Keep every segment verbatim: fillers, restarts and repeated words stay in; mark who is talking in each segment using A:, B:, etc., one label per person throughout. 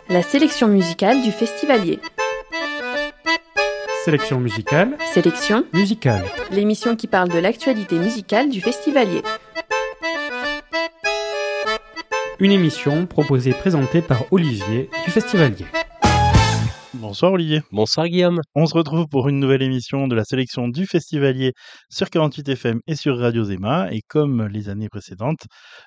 A: La sélection musicale du Festivalier.
B: Sélection musicale.
A: Sélection
B: musicale.
A: L'émission qui parle de l'actualité musicale du Festivalier.
B: Une émission proposée et présentée par Olivier du Festivalier.
C: Bonsoir Olivier.
D: Bonsoir Guillaume.
C: On se retrouve pour une nouvelle émission de la sélection du Festivalier sur quarante-huit F M et sur Radio Zema. Et comme les années précédentes,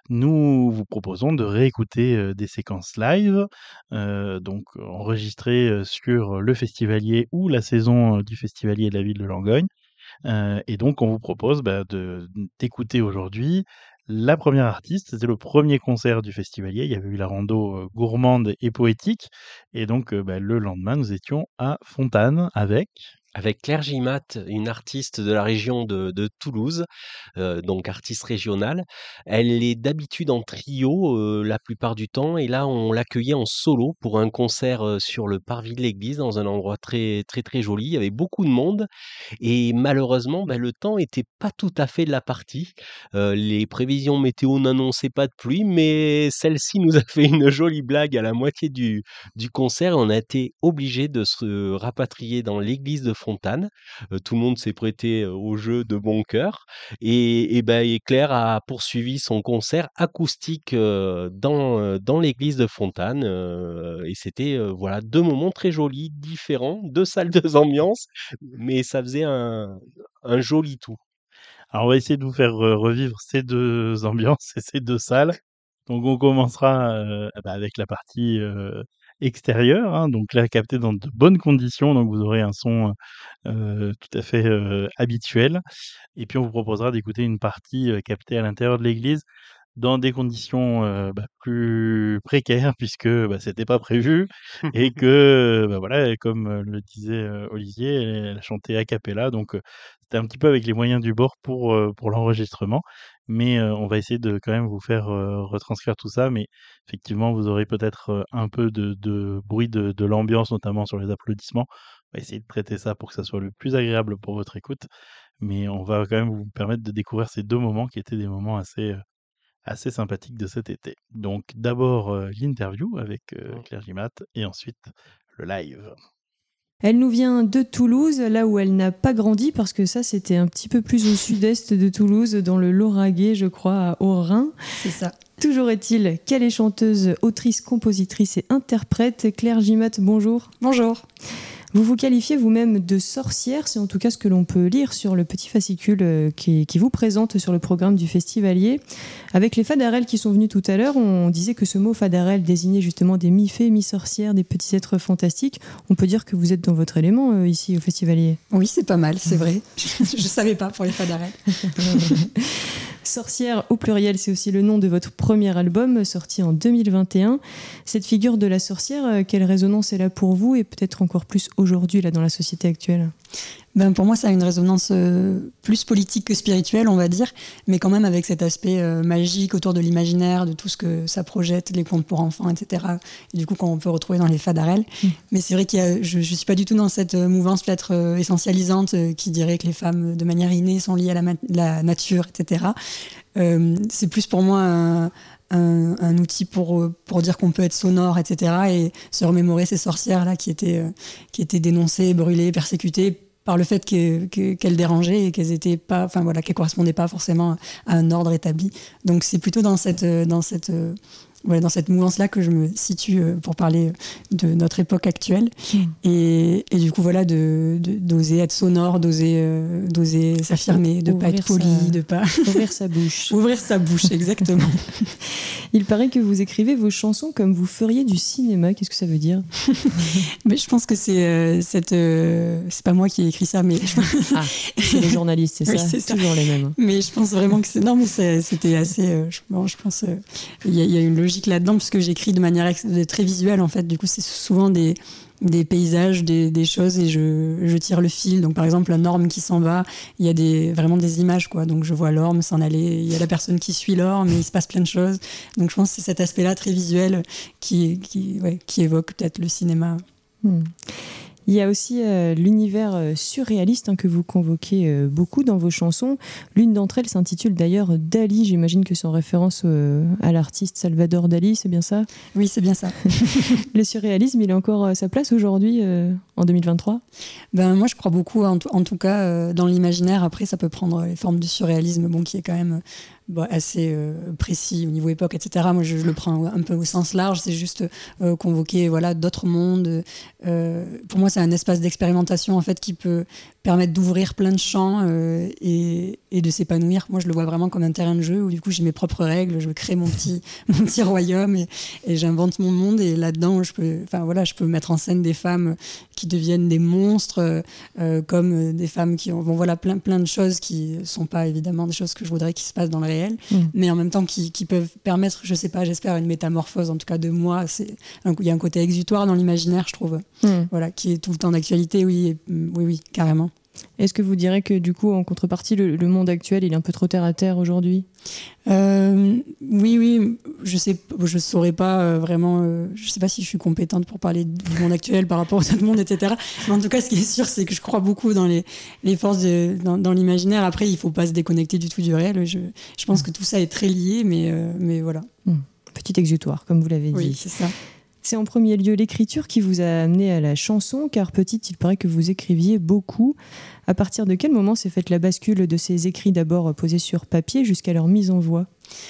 C: nous vous proposons de réécouter euh, des séquences live, euh, donc enregistrées euh, sur le Festivalier ou la saison euh, du Festivalier de la ville de Langogne. Euh, et donc on vous propose bah, de, d'écouter aujourd'hui la première artiste. C'était le premier concert du Festivalier. Il y avait eu la rando euh, gourmande et poétique. Et donc, euh, bah, le lendemain, nous étions à Fontane avec...
D: Avec Claire Gimat, une artiste de la région de, de Toulouse, euh, donc artiste régionale. Elle est d'habitude en trio euh, la plupart du temps, et là on l'accueillait en solo pour un concert euh, sur le parvis de l'église, dans un endroit très très très joli. Il y avait beaucoup de monde, et malheureusement ben, le temps était pas tout à fait de la partie. Euh, les prévisions météo n'annonçaient pas de pluie, mais celle-ci nous a fait une jolie blague à la moitié du, du concert, et on a été obligé de se rapatrier dans l'église de Fontane. Euh, tout le monde s'est prêté euh, au jeu de bon cœur, et, et, ben, et Claire a poursuivi son concert acoustique euh, dans, euh, dans l'église de Fontane, euh, et c'était euh, voilà, deux moments très jolis, différents, deux salles, deux ambiances, mais ça faisait un, un joli tout.
C: Alors on va essayer de vous faire euh, revivre ces deux ambiances et ces deux salles. Donc on commencera euh, bah, avec la partie euh, extérieure, hein, donc là capté dans de bonnes conditions, donc vous aurez un son euh, tout à fait euh, habituel. Et puis on vous proposera d'écouter une partie euh, captée à l'intérieur de l'église dans des conditions euh, bah, plus précaires puisque bah, c'était pas prévu et que bah, voilà, comme euh, le disait euh, Olivier, elle, elle a chanté a cappella, donc euh, c'était un petit peu avec les moyens du bord pour euh, pour l'enregistrement, mais euh, on va essayer de quand même vous faire euh, retranscrire tout ça, mais effectivement vous aurez peut-être euh, un peu de, de bruit de, de l'ambiance, notamment sur les applaudissements. On va essayer de traiter ça pour que ça soit le plus agréable pour votre écoute, mais on va quand même vous permettre de découvrir ces deux moments qui étaient des moments assez euh, assez sympathique de cet été. Donc d'abord euh, l'interview avec euh, Claire Gimat et ensuite le live.
E: Elle nous vient de Toulouse, là où elle n'a pas grandi, parce que ça, c'était un petit peu plus au sud-est de Toulouse, dans le Lauragais, je crois, à Haut-Rhin.
F: C'est ça.
E: Toujours est-il qu'elle est chanteuse, autrice, compositrice et interprète. Claire Gimat, bonjour.
F: Bonjour.
E: Vous vous qualifiez vous-même de sorcière, c'est en tout cas ce que l'on peut lire sur le petit fascicule qui, qui vous présente sur le programme du Festivalier. Avec les fadarelles qui sont venus tout à l'heure, on disait que ce mot fadarelle désignait justement des mi-fées, mi-sorcières, des petits êtres fantastiques. On peut dire que vous êtes dans votre élément euh, ici au Festivalier.
F: Oui, c'est pas mal, c'est vrai. Je ne savais pas pour les fadarelles.
E: Sorcière au pluriel, c'est aussi le nom de votre premier album sorti en deux mille vingt et un. Cette figure de la sorcière, quelle résonance elle a pour vous et peut-être encore plus aujourd'hui là, dans la société actuelle ?
F: Ben pour moi, ça a une résonance euh, plus politique que spirituelle, on va dire, mais quand même avec cet aspect euh, magique autour de l'imaginaire, de tout ce que ça projette, les contes pour enfants, et cetera. Et du coup, qu'on peut retrouver dans les fadarelles. Mmh. Mais c'est vrai que je ne suis pas du tout dans cette mouvance peut-être euh, essentialisante euh, qui dirait que les femmes, de manière innée, sont liées à la, ma- la nature, et cetera. Euh, c'est plus pour moi un... Un, un outil pour, pour dire qu'on peut être sonore, et cetera. Et se remémorer ces sorcières-là qui étaient, euh, qui étaient dénoncées, brûlées, persécutées par le fait que, que, qu'elles dérangeaient et qu'elles étaient pas, enfin voilà, qu'elles correspondaient pas forcément à un ordre établi. Donc c'est plutôt dans cette, dans cette, euh, voilà, dans cette mouvance-là que je me situe euh, pour parler de notre époque actuelle. Mmh. Et, et du coup, voilà, de, de, d'oser être sonore, d'oser, euh, d'oser s'affirmer, de ne pas être poli, sa... de pas...
E: Ouvrir sa bouche.
F: Ouvrir sa bouche, exactement.
E: Il paraît que vous écrivez vos chansons comme vous feriez du cinéma. Qu'est-ce que ça veut dire ?
F: Mais je pense que c'est euh, cette... Euh, c'est pas moi qui ai écrit ça, mais...
E: Ah, c'est les journalistes, c'est oui, ça, c'est toujours ça. Les mêmes.
F: Mais je pense vraiment que c'est... Non, mais c'est, c'était assez... Euh, je, bon, je pense... Il euh, y, y a une logique là-dedans, puisque j'écris de manière ex- de très visuelle, en fait. Du coup, c'est souvent des... des paysages, des, des choses, et je, je tire le fil. Donc par exemple, un orme qui s'en va, il y a des, vraiment des images, quoi. Donc je vois l'orme s'en aller, il y a la personne qui suit l'orme, et il se passe plein de choses. Donc je pense que c'est cet aspect-là très visuel qui, qui, ouais, qui évoque peut-être le cinéma.
E: Hmm. Il y a aussi euh, l'univers euh, surréaliste hein, que vous convoquez euh, beaucoup dans vos chansons. L'une d'entre elles s'intitule d'ailleurs Dali. J'imagine que c'est en référence euh, à l'artiste Salvador Dali, c'est bien ça ?
F: Oui, c'est bien ça.
E: Le surréalisme, il a encore euh, sa place aujourd'hui, euh, en deux mille vingt-trois ?
F: Ben, moi, je crois beaucoup, en, t- en tout cas, euh, dans l'imaginaire. Après, ça peut prendre les formes du surréalisme, bon, qui est quand même... Bon, assez euh, précis au niveau époque, et cetera. Moi, je, je le prends un peu au sens large. C'est juste euh, convoquer voilà, d'autres mondes. Euh, pour moi, c'est un espace d'expérimentation en fait, qui peut permettre d'ouvrir plein de champs euh, et, et de s'épanouir. Moi, je le vois vraiment comme un terrain de jeu où du coup, j'ai mes propres règles. Je crée mon petit, mon petit royaume et, et j'invente mon monde. Et là-dedans, je peux, enfin, voilà, je peux mettre en scène des femmes qui deviennent des monstres, euh, comme des femmes qui ont bon, voilà, plein, plein de choses qui ne sont pas évidemment des choses que je voudrais qu'ils se passent dans le réel. Mmh. Mais en même temps qui, qui peuvent permettre, je sais pas, j'espère une métamorphose en tout cas de moi. C'est, il y a un côté exutoire dans l'imaginaire, je trouve, mmh. voilà, qui est tout le temps d'actualité, oui, et, oui, oui, carrément.
E: Est-ce que vous direz que du coup, en contrepartie, le, le monde actuel, il est un peu trop terre à terre aujourd'hui ?
F: euh, Oui, oui, je sais, je saurais pas euh, vraiment, euh, je sais pas si je suis compétente pour parler du monde actuel par rapport au autre monde, et cetera. Mais en tout cas, ce qui est sûr, c'est que je crois beaucoup dans les, les forces de, dans, dans l'imaginaire. Après, il faut pas se déconnecter du tout du réel. Je, je pense que tout ça est très lié, mais, euh, mais voilà.
E: Mmh. Petit exutoire, comme vous l'avez dit.
F: Oui, c'est ça.
E: C'est en premier lieu l'écriture qui vous a amené à la chanson, car petite, il paraît que vous écriviez beaucoup. À partir de quel moment s'est faite la bascule de ces écrits d'abord posés sur papier jusqu'à leur mise en voix ?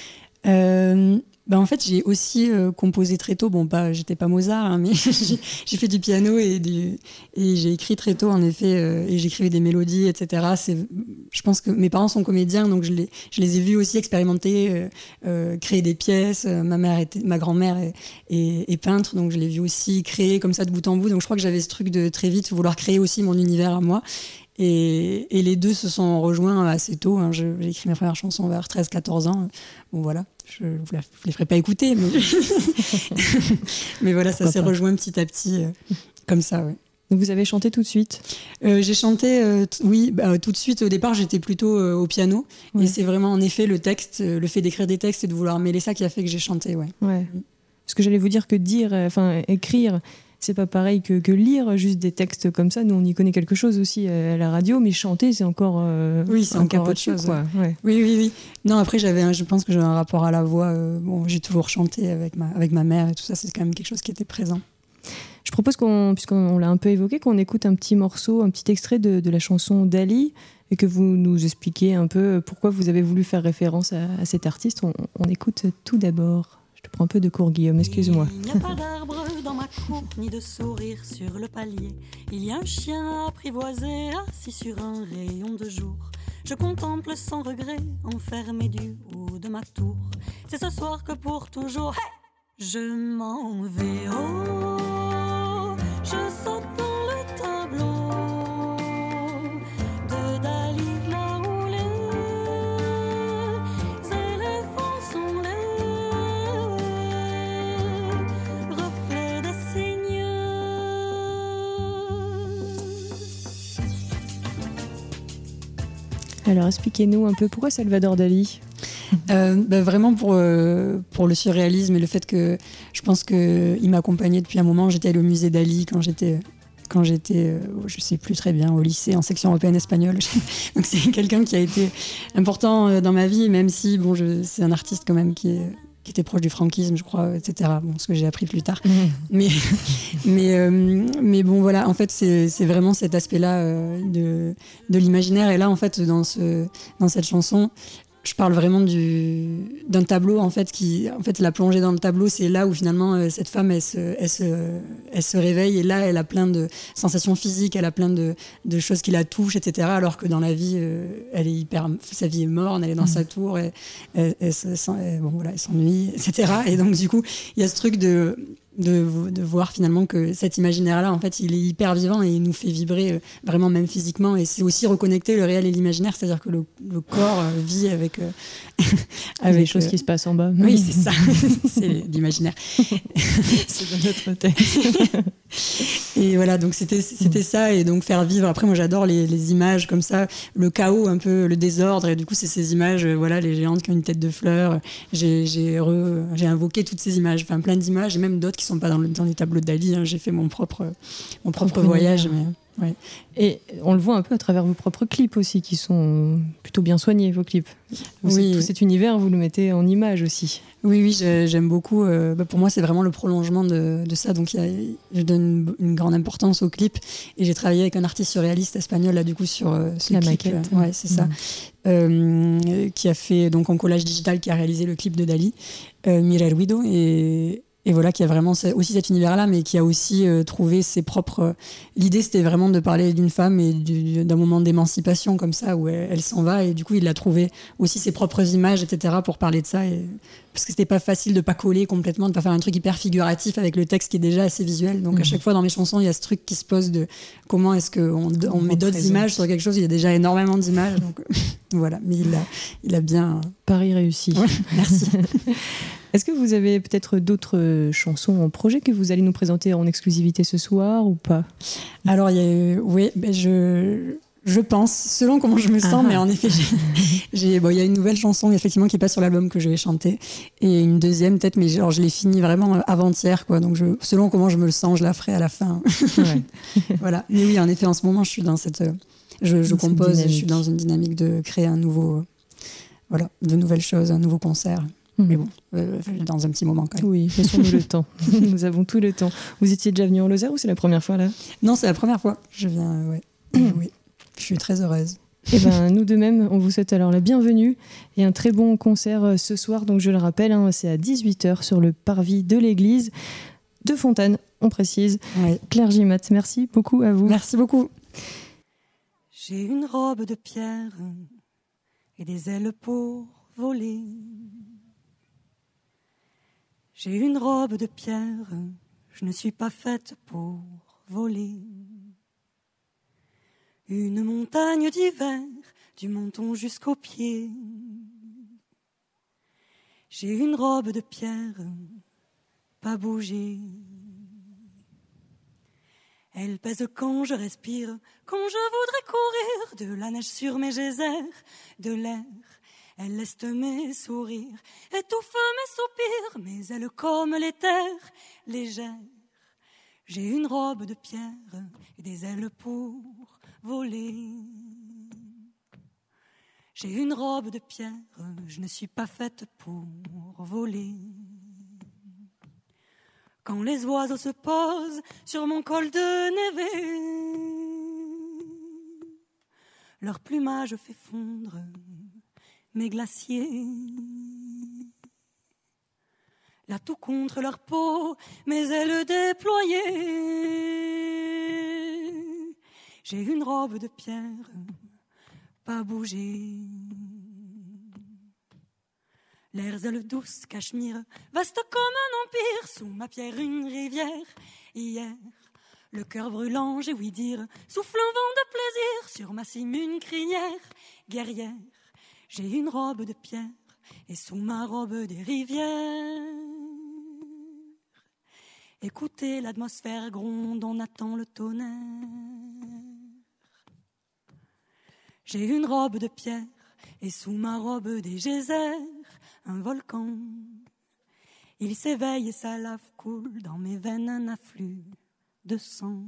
F: euh, bah en fait, j'ai aussi euh, composé très tôt. Bon, pas, j'étais pas Mozart, hein, mais j'ai, j'ai fait du piano et, du, et j'ai écrit très tôt, en effet, euh, et j'écrivais des mélodies, et cetera. C'est, je pense que mes parents sont comédiens, donc je les, je les ai vus aussi expérimenter, euh, euh, créer des pièces. Ma mère était, ma grand-mère est, est, est peintre, donc je l'ai vu aussi créer comme ça de bout en bout. Donc je crois que j'avais ce truc de très vite vouloir créer aussi mon univers à moi. Et, et les deux se sont rejoints assez tôt. Hein. Je, j'ai écrit mes premières chansons vers treize quatorze ans. Bon, voilà. Je ne vous les ferai pas écouter, mais, mais voilà, ça s'est rejoint petit à petit, euh, comme ça, ouais.
E: Donc vous avez chanté tout de suite ?
F: euh, J'ai chanté, euh, t- oui, bah, tout de suite. Au départ, j'étais plutôt euh, au piano. Ouais. Et c'est vraiment, en effet, le texte, euh, le fait d'écrire des textes et de vouloir mêler ça qui a fait que j'ai chanté, ouais.
E: Ouais. Parce que j'allais vous dire que dire, enfin, écrire... c'est pas pareil que, que lire juste des textes comme ça. Nous, on y connaît quelque chose aussi à la radio, mais chanter, c'est encore euh,
F: oui, c'est encore autre chose.
E: Quoi. Ouais.
F: Oui, oui, oui. Non, après, j'avais, un, je pense que j'avais un rapport à la voix. Euh, bon, j'ai toujours chanté avec ma, avec ma mère et tout ça. C'est quand même quelque chose qui était présent.
E: Je propose qu'on, puisqu'on l'a un peu évoqué, qu'on écoute un petit morceau, un petit extrait de, de la chanson Dali, et que vous nous expliquiez un peu pourquoi vous avez voulu faire référence à, à cet artiste. On, on écoute tout d'abord. Je te prends un peu de cours, Guillaume, excuse-moi.
G: Il n'y a pas d'arbre dans ma cour, ni de sourire sur le palier. Il y a un chien apprivoisé, assis sur un rayon de jour. Je contemple sans regret, enfermé du haut de ma tour. C'est ce soir que pour toujours, hey, je m'en vais. Oh, je saute dans le tableau de Dali, là où les éléphants sont les reflets des cygnes.
E: Alors expliquez-nous un peu pourquoi Salvador Dali ?
F: Euh, bah vraiment pour, euh, pour le surréalisme et le fait que je pense qu'il m'accompagnait depuis un moment. J'étais allée au musée Dali quand j'étais, quand j'étais euh, je sais plus très bien, au lycée en section européenne espagnole. Donc c'est quelqu'un qui a été important dans ma vie, même si bon, je, c'est un artiste quand même qui, est, qui était proche du franquisme, je crois, et cetera. Bon, ce que j'ai appris plus tard. Mmh. Mais, mais, euh, mais bon, voilà, en fait, c'est, c'est vraiment cet aspect-là euh, de, de l'imaginaire. Et là, en fait, dans, ce, dans cette chanson, je parle vraiment du, d'un tableau, en fait, qui, en fait, la plongée dans le tableau, c'est là où finalement euh, cette femme, elle se, elle, se, elle se réveille et là, elle a plein de sensations physiques, elle a plein de, de choses qui la touchent, et cetera. Alors que dans la vie, euh, elle est hyper, sa vie est morne, elle est dans mmh. sa tour, et, elle, elle, elle, elle, bon, voilà, elle s'ennuie, et cetera. Et donc, du coup, il y a ce truc de... De, de voir finalement que cet imaginaire-là, en fait, il est hyper vivant et il nous fait vibrer euh, vraiment même physiquement. Et c'est aussi reconnecter le réel et l'imaginaire, c'est-à-dire que le, le corps euh, vit avec... Euh,
E: avec les choses euh, qui se passent en bas.
F: Oui, c'est ça. C'est l'imaginaire.
E: C'est dans notre tête.
F: Et voilà, donc c'était, c'était ça. Et donc faire vivre... Après, moi, j'adore les, les images comme ça, le chaos, un peu, le désordre. Et du coup, c'est ces images, euh, voilà, les géantes qui ont une tête de fleur. J'ai, j'ai, re, j'ai invoqué toutes ces images, enfin plein d'images, et même d'autres qui sont pas dans, le, dans les tableaux de Dali. Hein. J'ai fait mon propre, mon propre
E: Propre
F: voyage. Mais, ouais.
E: Et on le voit un peu à travers vos propres clips aussi, qui sont plutôt bien soignés, vos clips. Vous,
F: Oui.
E: Tout cet univers, vous le mettez en image aussi.
F: Oui, oui, j'aime beaucoup. Euh, bah pour moi, c'est vraiment le prolongement de, de ça. Donc, y a, je donne une, une grande importance au clip. Et j'ai travaillé avec un artiste surréaliste espagnol, là, du coup, sur euh, ce
E: La
F: clip.
E: maquette.
F: Euh, ouais, c'est mmh. ça. Euh, qui a fait, donc, en collage digital, qui a réalisé le clip de Dali, euh, Mireia Ruido. Et. Et voilà, qui a vraiment aussi cet univers-là, mais qui a aussi euh, trouvé ses propres... Euh, l'idée, c'était vraiment de parler d'une femme et du, d'un moment d'émancipation comme ça, où elle, elle s'en va. Et du coup, il a trouvé aussi ses propres images, et cetera, pour parler de ça. Et... Parce que c'était pas facile de pas coller complètement, de pas faire un truc hyper figuratif avec le texte qui est déjà assez visuel. Donc, mmh. à chaque fois, dans mes chansons, il y a ce truc qui se pose de comment est-ce qu'on on met d'autres présente. images sur quelque chose. Il y a déjà énormément d'images. Donc, voilà. Mais il a, il a bien...
E: Pari réussi.
F: Ouais, merci.
E: Est-ce que vous avez peut-être d'autres chansons en projet que vous allez nous présenter en exclusivité ce soir ou pas ?
F: Alors, il y a, oui, ben je, je pense, selon comment je me sens, ah. mais en effet, j'ai, j'ai, bon, il y a une nouvelle chanson effectivement qui passe sur l'album que je vais chanter, et une deuxième peut-être, mais genre, je l'ai finie vraiment avant-hier, quoi. Donc, je, selon comment je me le sens, je la ferai à la fin. Ouais. Voilà. Mais oui, en effet, en ce moment, je suis dans cette, je, je compose, je suis dans une dynamique de créer un nouveau, voilà, de nouvelles choses, un nouveau concert. Mais bon, euh, dans un petit moment quand même.
E: Oui, laissons-nous le temps. Nous avons tout le temps. Vous étiez déjà venu en Lozère ou c'est la première fois là ?
F: Non, c'est la première fois. Je viens, euh, ouais. Oui. Je suis très heureuse.
E: Eh ben, nous de même, on vous souhaite alors la bienvenue et un très bon concert ce soir. Donc je le rappelle, hein, c'est à dix-huit heures sur le parvis de l'église de Fontanes, on précise. Oui. Claire Gimat, merci beaucoup à vous.
F: Merci beaucoup.
G: J'ai une robe de pierre et des ailes pour voler. J'ai une robe de pierre, je ne suis pas faite pour voler. Une montagne d'hiver, du menton jusqu'aux pieds. J'ai une robe de pierre, pas bouger. Elle pèse quand je respire, quand je voudrais courir, de la neige sur mes geysers, de l'air. Elle leste mes sourires, étouffe mes soupirs, mes ailes comme les terres légères. J'ai une robe de pierre et des ailes pour voler. J'ai une robe de pierre, je ne suis pas faite pour voler. Quand les oiseaux se posent sur mon col de névé, leur plumage fait fondre mes glaciers. Là tout contre leur peau, mes ailes déployées. J'ai une robe de pierre, pas bouger. Leurs ailes douces, cachemire, vaste comme un empire. Sous ma pierre une rivière. Hier, le cœur brûlant, j'ai ouï dire, souffle un vent de plaisir. Sur ma cime une crinière guerrière. J'ai une robe de pierre et sous ma robe des rivières. Écoutez l'atmosphère gronde, on attend le tonnerre. J'ai une robe de pierre et sous ma robe des geysers, un volcan. Il s'éveille et sa lave coule dans mes veines un afflux de sang.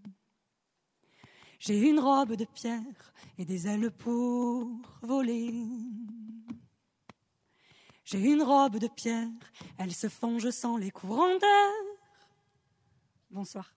G: J'ai une robe de pierre et des ailes pour voler. J'ai une robe de pierre, elle se fond, je sens les courants d'air. Bonsoir.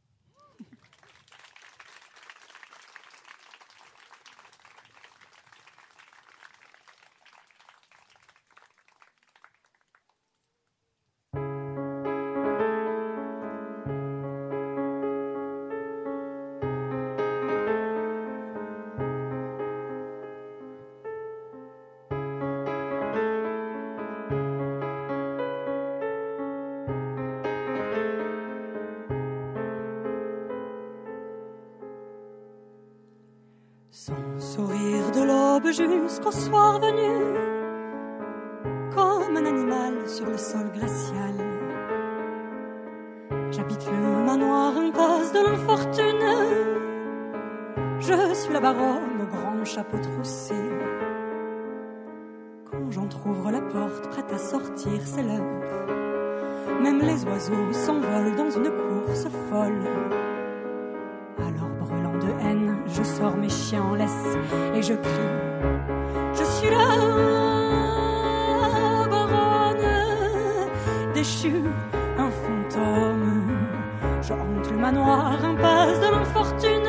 G: Son sourire de l'aube jusqu'au soir venu, comme un animal sur le sol glacial. J'habite le manoir impasse de l'infortune. Je suis la baronne au grand chapeau troussé. Quand j'entr'ouvre la porte prête à sortir, c'est l'heure. même les oiseaux s'envolent dans une course folle. Alors brûlant de haine, je sors mes chiens en laisse et je crie: je suis la baronne déchue, un fantôme. Je hante le manoir, impasse de l'infortune.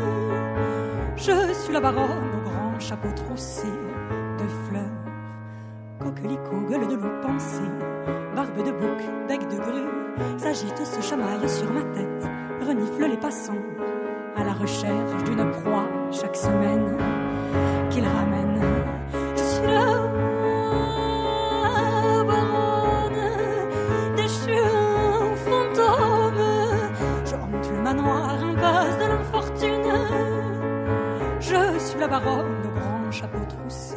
G: Je suis la baronne au grand chapeau troussé de fleurs, coquelicot, gueule de loup pensée, barbe de bouc, bec de grue, s'agite, se chamaille sur ma tête, renifle les passants, à la recherche d'une proie chaque semaine qu'il ramène. Je suis la baronne déchue, un fantôme. Je hante le manoir, impasse de l'infortune. Je suis la baronne au grand chapeau troussé.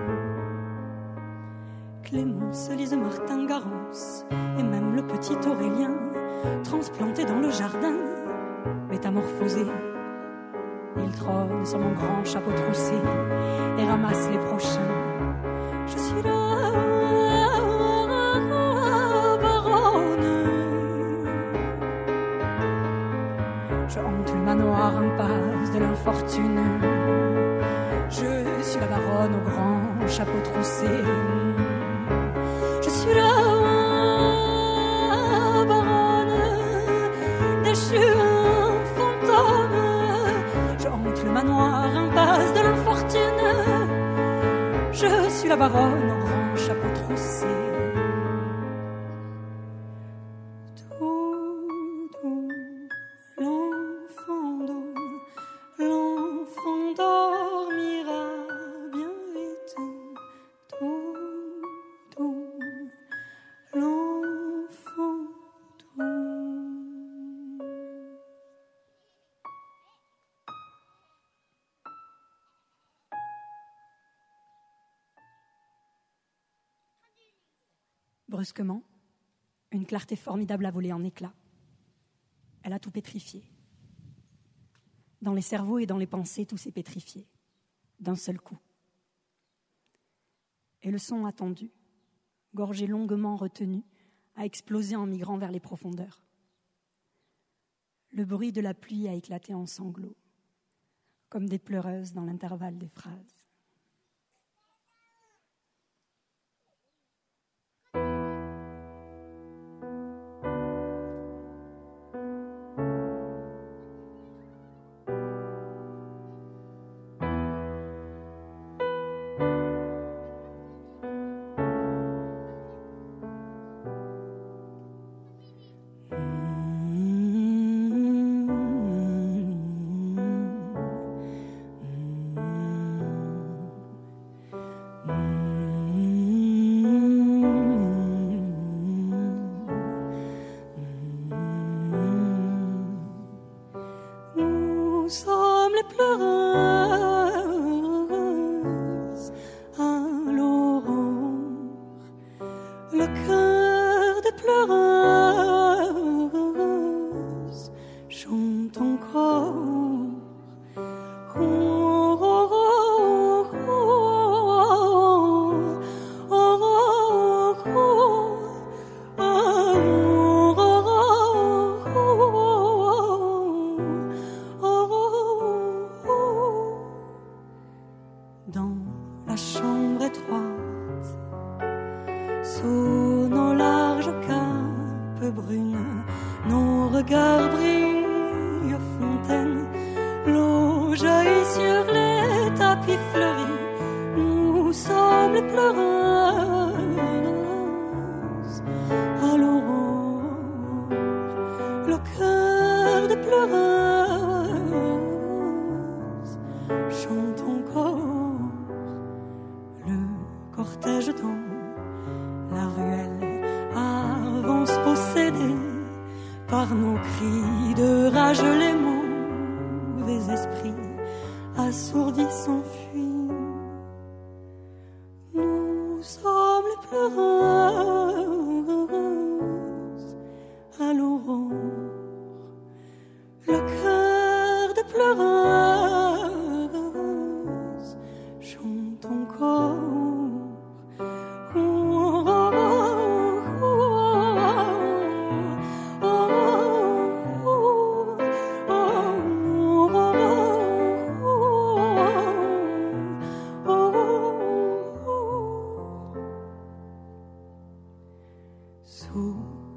G: Clémence, Lise, Martin, Garance et même le petit Aurélien, transplanté dans le jardin, métamorphosé, il trône sur mon grand chapeau troussé et ramasse les prochains. Je suis la baronne. Je hante le manoir, impasse de l'infortune. Je suis la baronne au grand chapeau troussé. Je suis la baronne déchue, un fantôme. Je hante le manoir, impasse de l'infortune. Je suis la baronne au grand chapeau troussé. Tout doux, l'enfant doux, l'enfant dormira bien vite. Tout doux, l'enfant doux. Brusquement, une clarté formidable a volé en éclats. Elle a tout pétrifié. Dans les cerveaux et dans les pensées, tout s'est pétrifié, d'un seul coup. Et le son attendu, gorgé longuement retenu, a explosé en migrant vers les profondeurs. Le bruit de la pluie a éclaté en sanglots, comme des pleureuses dans l'intervalle des phrases.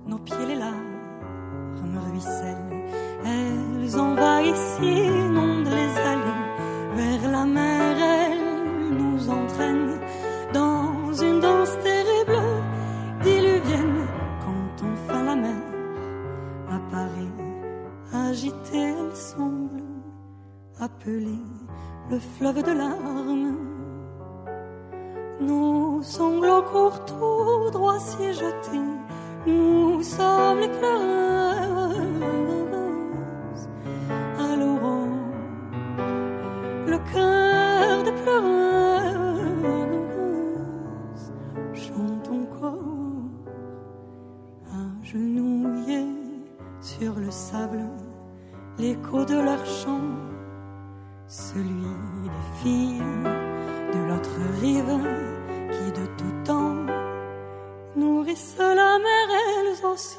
G: nos pieds les larmes ruissellent. Elles envahissent, inondent les allées. Vers la mer, elles nous entraînent dans une danse terrible, diluvienne. Quand enfin la mer apparaît, agitée, elle semble appeler le fleuve de larmes. Nos sanglots courent tout droit s'y jeter. Nous sommes les pleureuses à l'aurore, le cœur des pleureuses chante encore, agenouillés sur le sable, l'écho de leur chant, celui des filles de l'autre rive qui de tout temps nourrissent la mer elles aussi.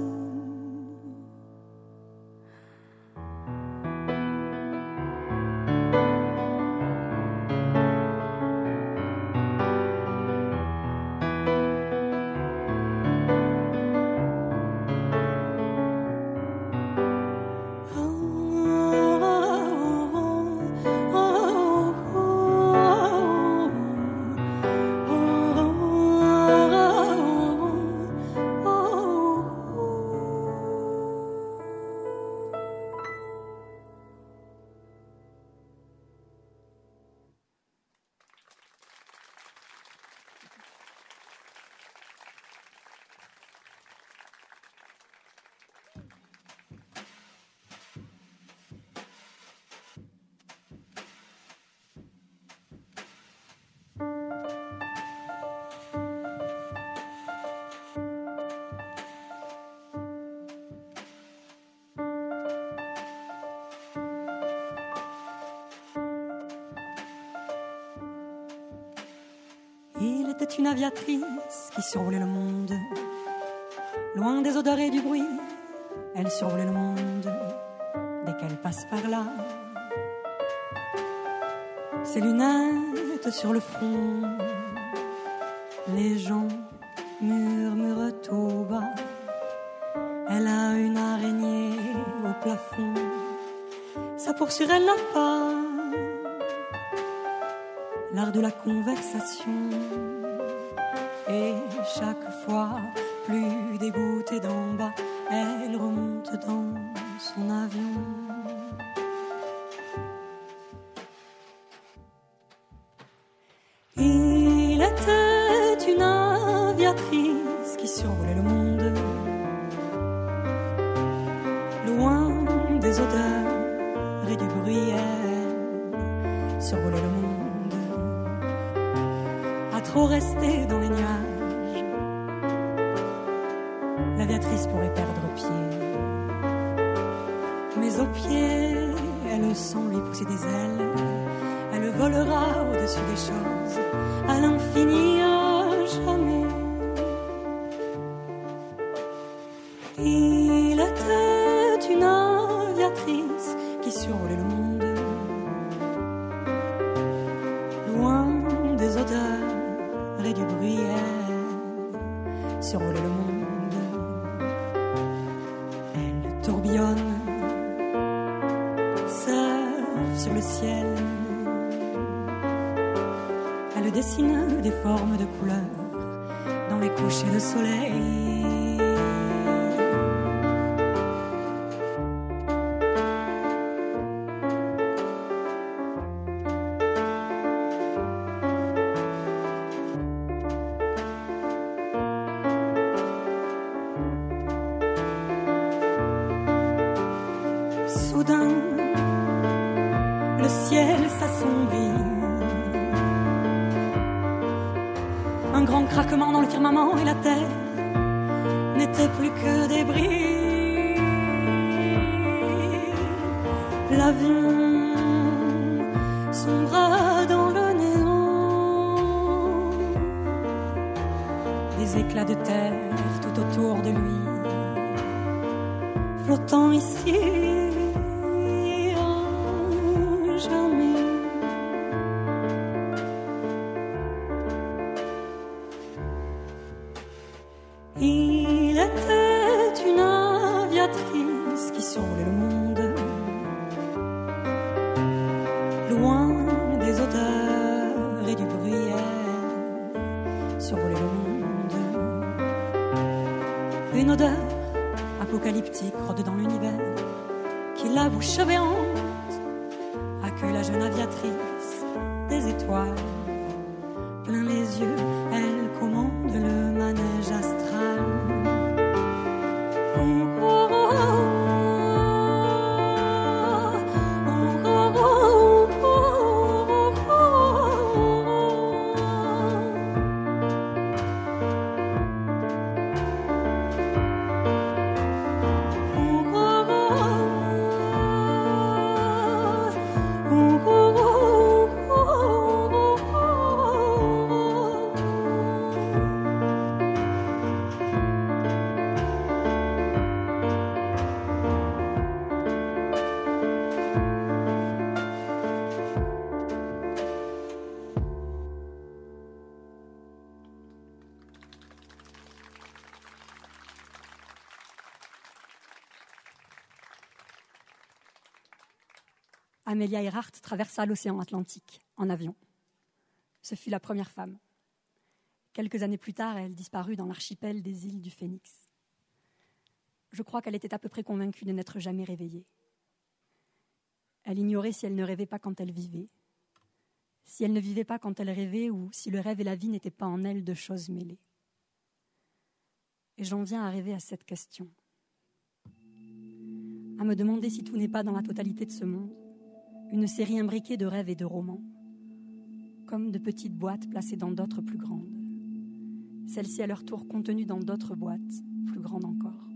G: Il était une aviatrice qui survolait le monde. Loin des odeurs et du bruit, elle survolait le monde dès qu'elle passe par là. Ses lunettes sur le front, les gens murmurent tout bas. Elle a une araignée au plafond, sa poursuite elle n'a pas l'art de la conversation. Et chaque fois plus dégoûtée d'en bas, elle remonte dans son avion. Il était une aviatrice qui survolait le monde, loin des odeurs et du bruit. Elle survolait le monde, trop rester dans les nuages. L'aviatrice pourrait perdre pied, mais au pied, elle sent lui pousser des ailes. Elle volera au-dessus des choses, à l'infini, à jamais. Il était une aviatrice qui survolait le monde, loin des odeurs et du bruit, elle survolait le monde. Elle tourbillonne, surfe sur le ciel. Elle dessine des formes de couleurs dans les couchers de soleil. Soudain, le ciel s'assombrit. Un grand craquement dans le firmament et la terre n'était plus que débris. L'avion sombra dans le néant. Des éclats de terre tout autour de lui, flottant ici. Il était Une odeur apocalyptique rôde dans l'univers, qui la bouche béante accue la jeune aviatrice des étoiles. Plein les yeux, elle commande le manège astral. Oh, oh, oh, oh. Amelia Earhart traversa l'océan Atlantique en avion. Ce fut la première femme. Quelques années plus tard, elle disparut dans l'archipel des îles du Phénix. Je crois qu'elle était à peu près convaincue de n'être jamais réveillée. Elle ignorait si elle ne rêvait pas quand elle vivait, si elle ne vivait pas quand elle rêvait, ou si le rêve et la vie n'étaient pas en elle deux choses mêlées. Et j'en viens à rêver à cette question, à me demander si tout n'est pas dans la totalité de ce monde une série imbriquée de rêves et de romans, comme de petites boîtes placées dans d'autres plus grandes, celles-ci à leur tour contenues dans d'autres boîtes plus grandes encore.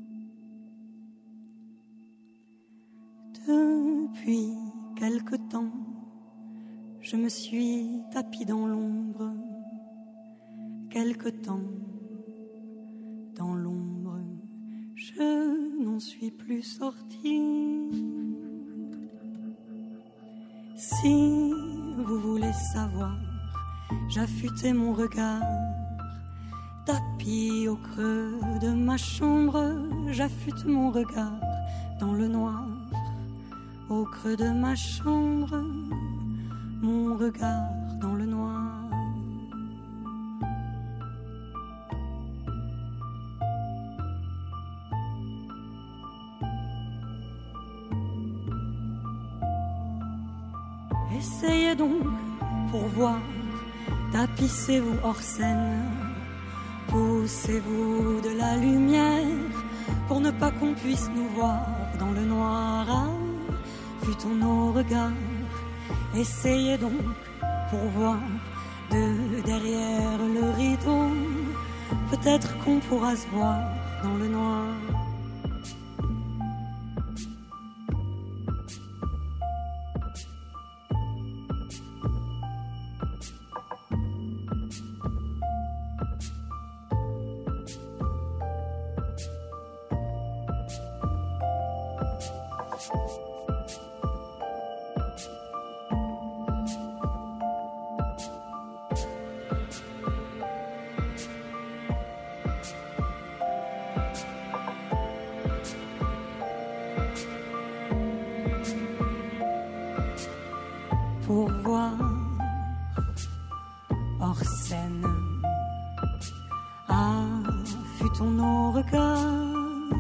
G: Depuis quelque temps, je me suis tapi dans l'ombre, quelque temps dans l'ombre, je n'en suis plus sortie. Si vous voulez savoir, j'affûtais mon regard, tapis au creux de ma chambre, j'affûte mon regard dans le noir. Au creux de ma chambre, mon regard dans le noir. Essayez donc pour voir, tapissez-vous hors scène, poussez-vous de la lumière pour ne pas qu'on puisse nous voir dans le noir. Ah, fût-on nos regards, essayez donc pour voir de derrière le rideau, peut-être qu'on pourra se voir dans le noir. Pour voir hors scène, ah, fût-on nos regards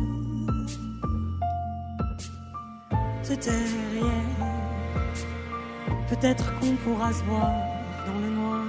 G: de derrière, peut-être qu'on pourra se voir dans le noir.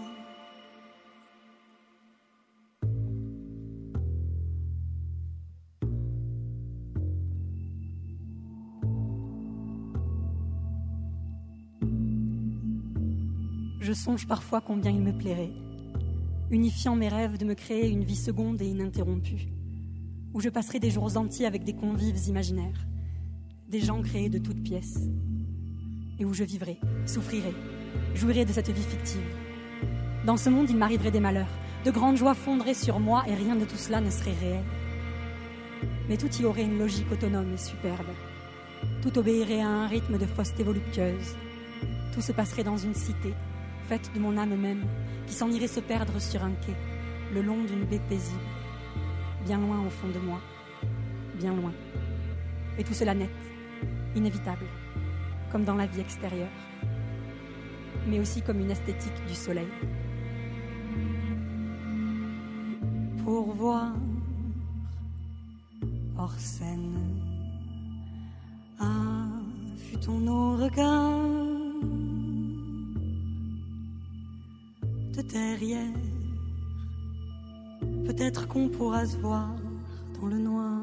G: Je songe parfois combien il me plairait, unifiant mes rêves, de me créer une vie seconde et ininterrompue, où je passerai des jours entiers avec des convives imaginaires, des gens créés de toutes pièces, et où je vivrai, souffrirai, jouirai de cette vie fictive. Dans ce monde, il m'arriverait des malheurs, de grandes joies fonderaient sur moi et rien de tout cela ne serait réel. Mais tout y aurait une logique autonome et superbe. Tout obéirait à un rythme de fausseté voluptueuse. Tout se passerait dans une cité, faite de mon âme même, qui s'en irait se perdre sur un quai, le long d'une baie paisible, bien loin au fond de moi, bien loin. Et tout cela net, inévitable, comme dans la vie extérieure, mais aussi comme une esthétique du soleil. Pour voir hors scène. Ah, fut-on nos regards de derrière? Peut-être qu'on pourra se voir dans le noir.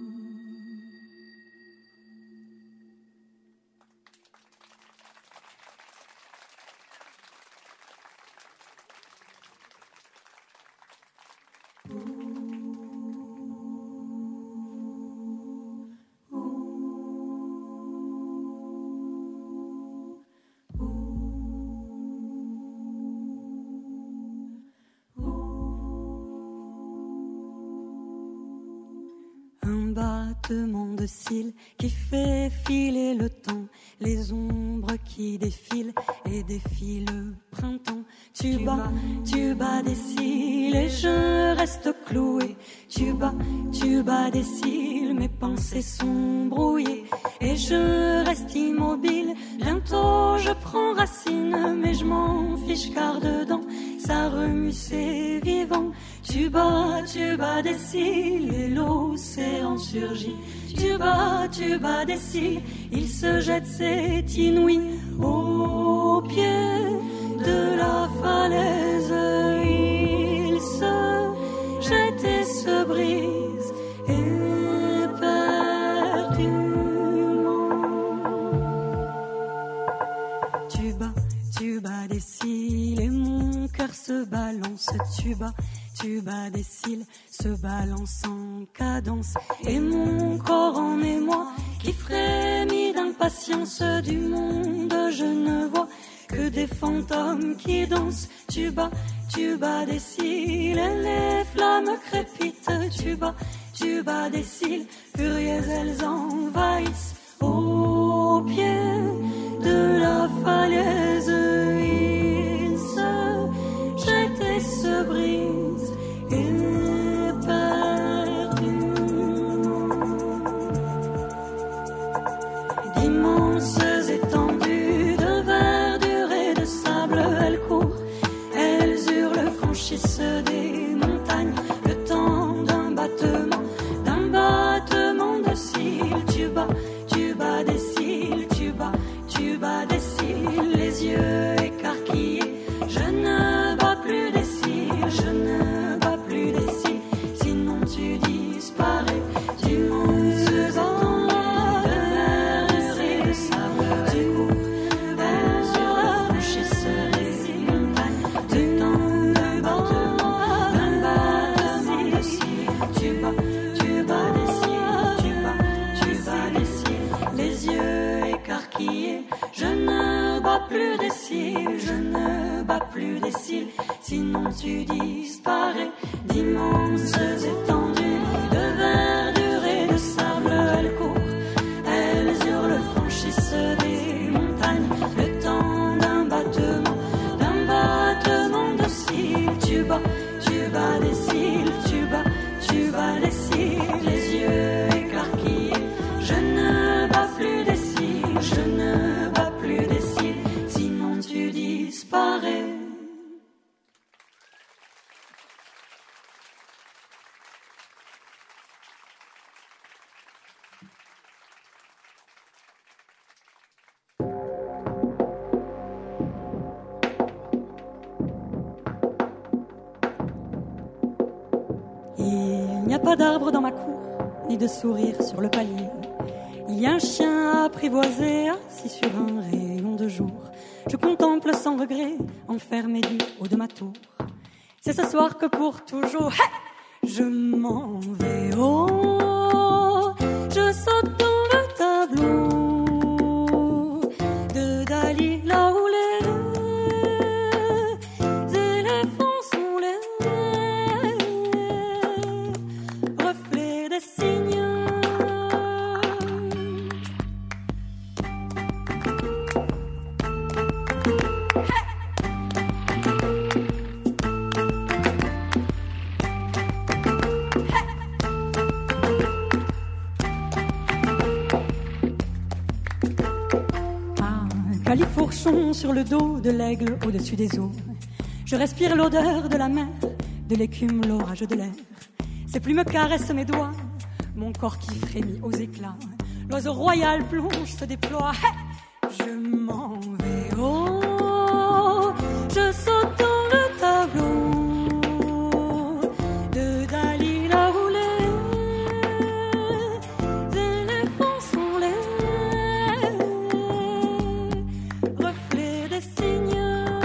G: Battement de cils qui fait filer le temps, les ombres qui défilent et défilent le printemps. Tu bats, tu bats des cils et je reste cloué. Tu bats, tu bats des cils, mes pensées sont brouillées et je reste immobile. Bientôt je prends racine, mais je m'en fiche car dedans ça remue, c'est vivant. Tu bats, tu bats des cils et l'océan surgit. Tu bats, tu bats des cils, il se jette, c'est inouï. Au pied de la falaise, il se jette et se brise éperdument. Tu bats, tu bats des cils et mon cœur se balance. Tu bats, tu bats des cils, se balance en cadence. Et mon corps en émoi qui frémit d'impatience du monde, je ne vois que des fantômes qui dansent. Tu bats, tu bats des cils et les flammes crépitent. Tu bats, tu bats des cils, furieuses elles envahissent. Au pied de la falaise, il se jette et se brise éperdument. D'immenses étendues de verdure et de sable, elles courent, elles hurlent, franchissent des montagnes, le temps d'un battement, d'un battement de cils. Tu bats, tu bats des cils, tu bats, tu bats des cils, les yeux écarquillés. Je ne bats plus des cils, je ne bats plus des cils, sinon tu disparais. D'immenses étendues de verdure et de sable, tu cours, elles hurlent, franchissent des montagnes, du temps d'un battement, d'un battement de cils. Tu bats, tu bats des cils, tu bats, tu bats des cils, les yeux écarquillés. Je ne bats plus des cils, je ne bats plus des cils, sinon tu disparais. D'immenses étendues de verdure et de sable, elles courent, elles hurlent, franchissent des montagnes, le temps d'un battement, d'un battement de cils. Tu bats, tu bats des cils, tu bats, tu bats des cils, les yeux écarquillés. Je ne bats plus des cils, je ne bats plus des cils, sinon tu disparais. Il n'y a pas d'arbre dans ma cour, ni de sourire sur le palier. Il y a un chien apprivoisé, assis sur un rayon de jour. Je contemple sans regret, enfermé du haut de ma tour. C'est ce soir que pour toujours, hey, je m'en vais. Oh, je saute dans le tableau de Dali, là où les éléphants sont les reflets des cygnes. Califourchon sur le dos de l'aigle au-dessus des eaux. Je respire l'odeur de la mer, de l'écume, l'orage de l'air. Ses plumes caressent mes doigts, mon corps qui frémit aux éclats. L'oiseau royal plonge se déploie. Je m'en vais haut, je saute dans le tableau de Dali là où les éléphants sont les reflets des cygnes.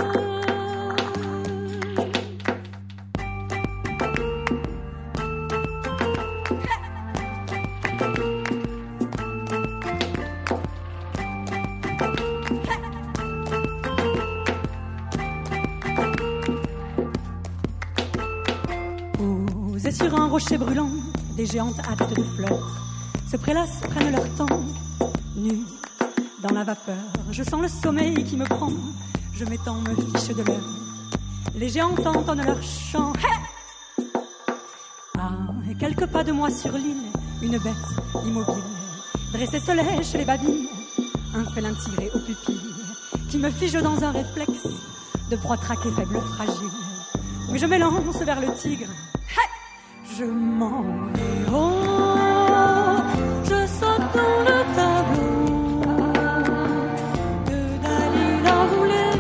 G: Sur un rocher brûlant, des géantes hâtes de fleurs se prélassent, prennent leur temps, nus dans la vapeur. Je sens le sommeil qui me prend, je m'étends, me fiche de l'heure. Les géantes entendent leur chant. Hey ah, et quelques pas de moi sur l'île, une bête immobile, dressée se lèche les babines, un félin tiré aux pupilles, qui me fige dans un réflexe de proie traquée, faible, fragile. Mais je m'élance vers le tigre. Je m'en vais haut, je saute dans le tableau de Dalila où les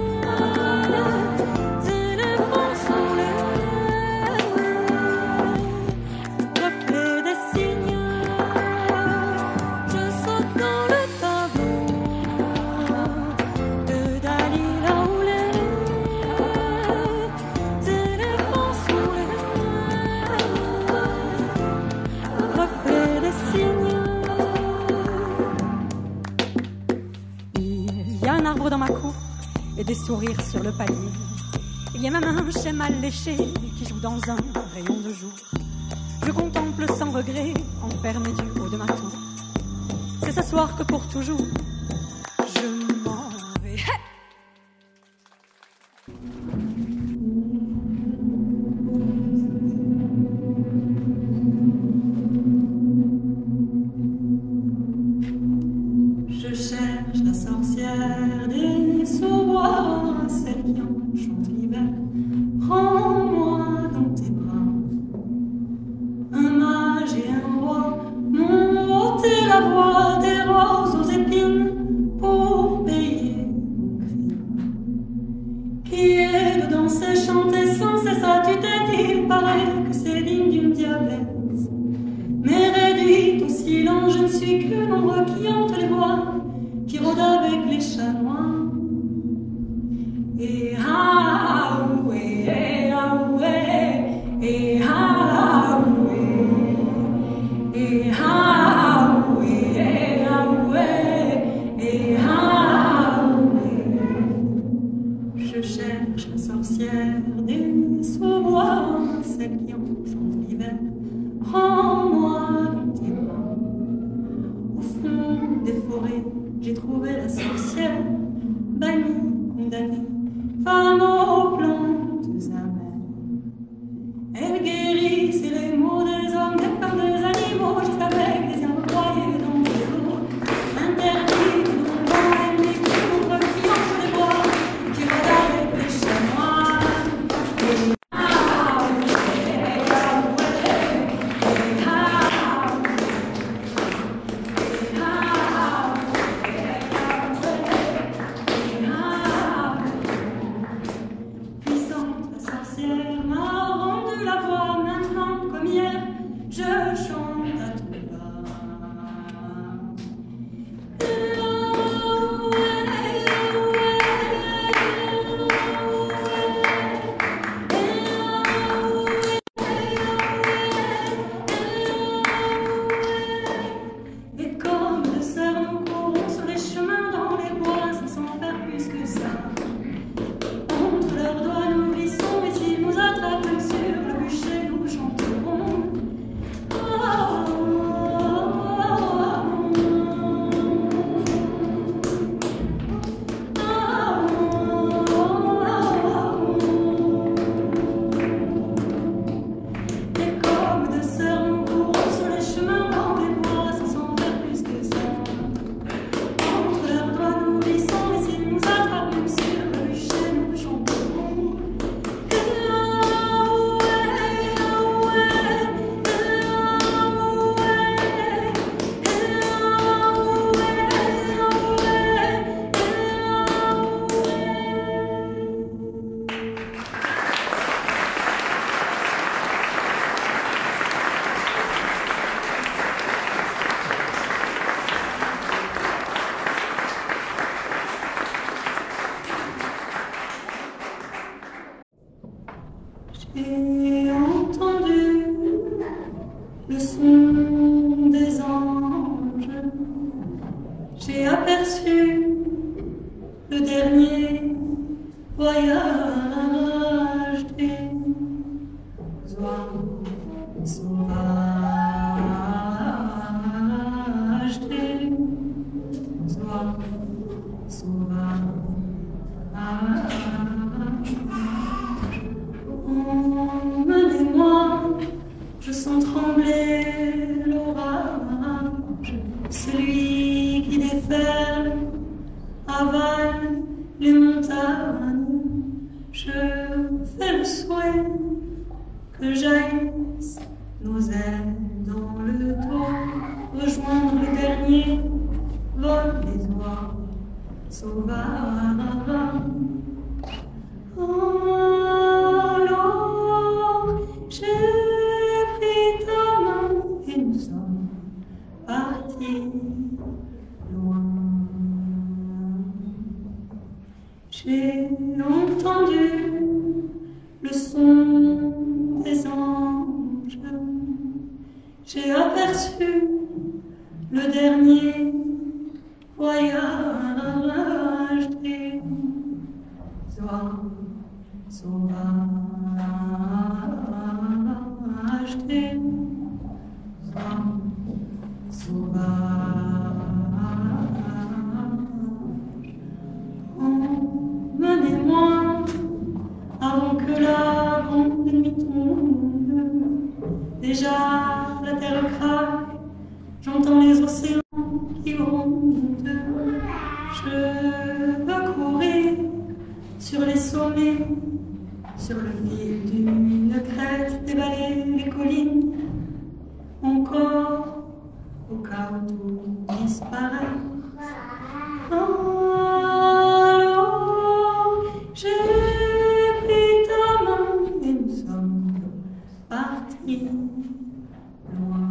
G: éléphants sont les reflets des cygnes. Je saute dans le tableau de Dalila où les éléphants sont les dans ma cour et des sourires sur le palier. Il y a même un chien mal léché qui joue dans un rayon de jour. Je contemple sans regret, enfermé du haut de ma tour. C'est ce soir que pour toujours je m'en vais. Hey
H: je cherche la sorcière des sous-bois, celle qui enchante l'hiver. Prends-moi dans tes bras. Un mage et un roi m'ont ôté la voix des roses aux épines pour payer mon crime. Qui est de danser, chanter sans cesse à tue-tête, il paraît que c'est digne d'une diablesse. Mais réduite au silence, je ne suis que l'ombre qui hante les bois, qui rôde avec les chats noirs. Et ah ouais, et ah ouais, et ah ouais, et ah ouais, et ah ouais, et ah ouais. Je cherche la sorcière des sous-bois, celle qui enchante l'hiver. Prends-moi dans tes bras. Au fond des forêts, j'ai trouvé la sorcière, bannie, condamnée, femme aux plantes amères. Elle guérissait les maux des hommes, des femmes, des animaux, jusqu'avec des herbes broyées dans des eaux. Interdite de combat, elle découvre qui entre les bois, qui rôde avec les chats noirs. Et ah, ouais, ah, Oh
G: j'ai aperçu le dernier voyage des oiseaux sauvages, des oiseaux sauvages. Emmenez-moi, je sens trembler l'orage, celui qui déferle, avale les montagnes. Je fais le souhait que jaillissent nos ailes dans le dos, rejoindre le dernier vol des oies sauvages. Alors j'ai pris ta main et nous sommes partis loin. J'ai entendu le son des anges, j'ai aperçu le dernier voyage des oies sauvages, des oies sauvages. Emmenez-moi avant que la grande nuit tombe. Déjà la terre craque, j'entends les océans qui grondent. Je veux courir sur les sommets, sur le fil d'une crête, dévaler les collines, encore au cas où tout disparaît. Alors j'ai pris ta main et nous sommes partis loin.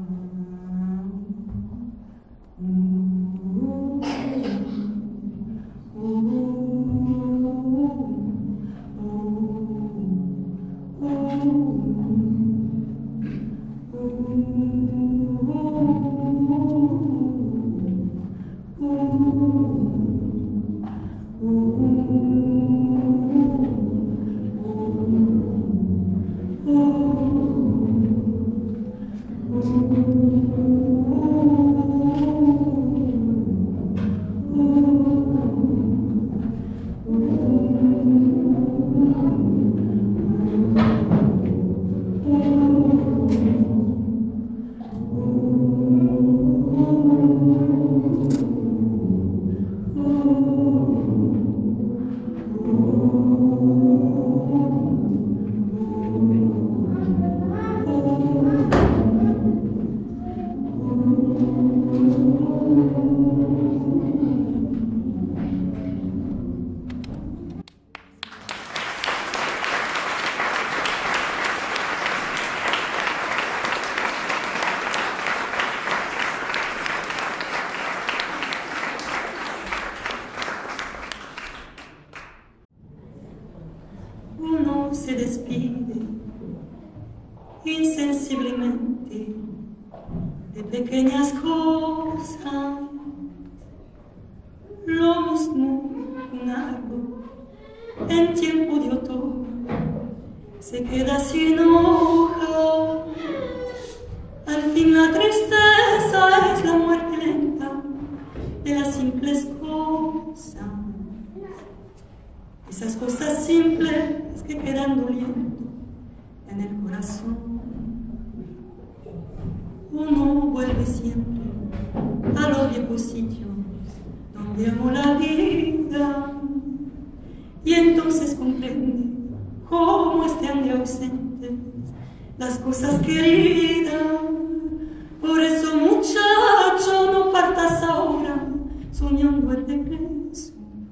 G: Se despide insensiblemente de pequeñas cosas, lo mismo un árbol en tiempo de otoño se queda sin hojas. Al fin la tristeza es la muerte lenta de las simples cosas, esas cosas simples que quedan doliendo en el corazón. Uno vuelve siempre a los viejos sitios donde amó la vida y entonces comprende cómo están de ausentes las cosas queridas. Por eso, muchacho, no partas ahora soñando el regreso.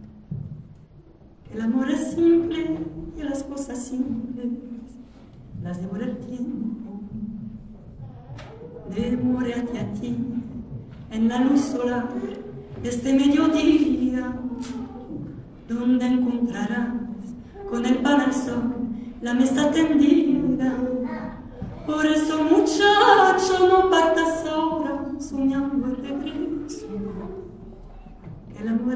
G: El amor es simple y las cosas simples las devora el tiempo. Demórate a ti en la luz solar de este mediodía, donde encontrarás con el pan al sol la mesa tendida. Por eso, muchacho, no partas ahora soñando el regreso.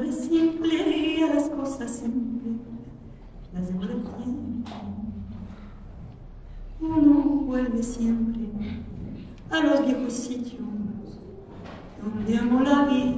H: vuelve simple y a las cosas simples las devuelve tiempo. Uno vuelve siempre a los viejos sitios donde amó la vida.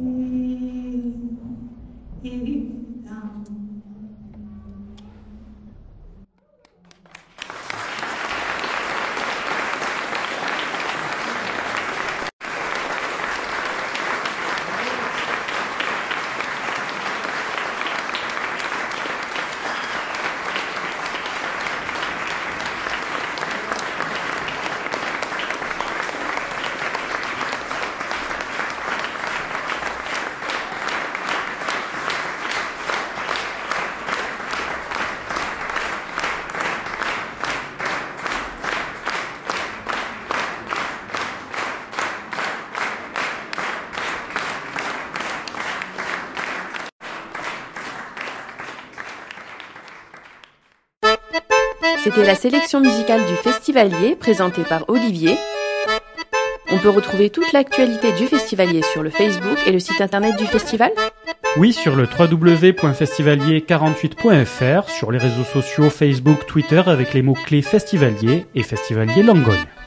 A: C'était la sélection musicale du Festivalier présentée par Olivier. On peut retrouver toute l'actualité du Festivalier sur le Facebook et le site internet du festival.
B: Oui, sur le w w w point festivalier quarante-huit point f r, sur les réseaux sociaux Facebook, Twitter avec les mots-clés Festivalier et Festivalier Langogne.